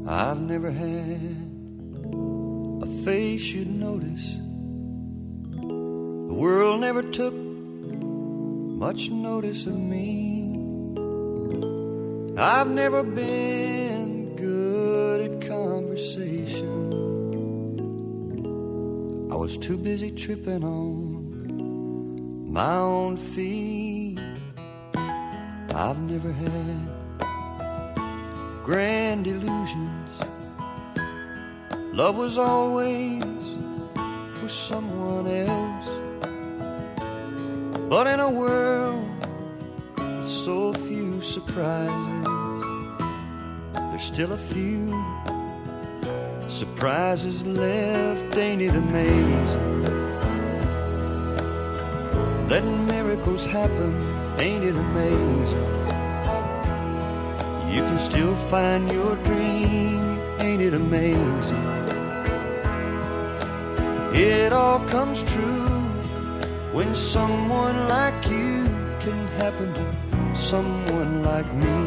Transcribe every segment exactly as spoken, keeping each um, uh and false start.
I've never had a face you'd notice. The world never took much notice of me. I've never been good at conversation. I was too busy tripping on my own feet. I've never had grand illusions. Love was always for someone else. But in a world with so few surprises, there's still a few surprises left. Ain't it amazing that miracles happen? Ain't it amazing you can still find your dream? Ain't it amazing it all comes true when someone like you can happen to someone like me.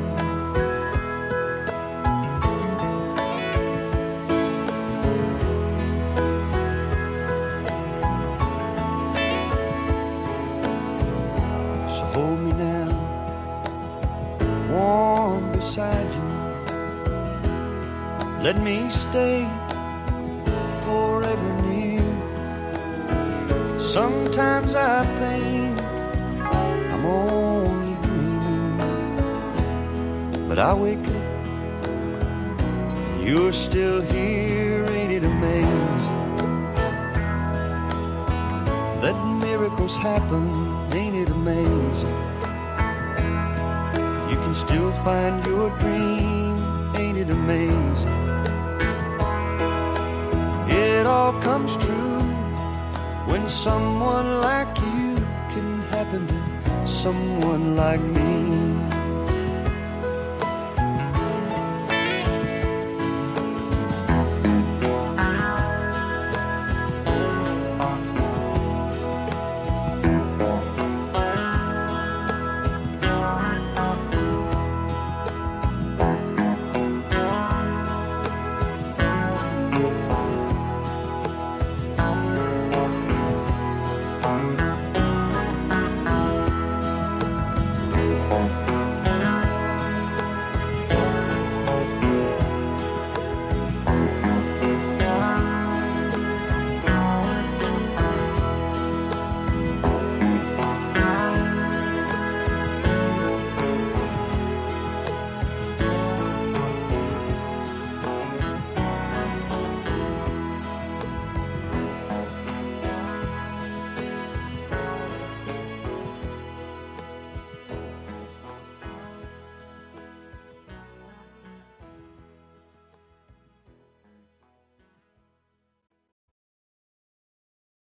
So hold me now, warm beside you. Let me stay forever near. Sometimes I think I'm only dreaming, but I wake up, you're still here. Ain't it amazing that miracles happen? Ain't it amazing you can still find your dream? Ain't it amazing it all comes true when someone like you can happen to someone like me.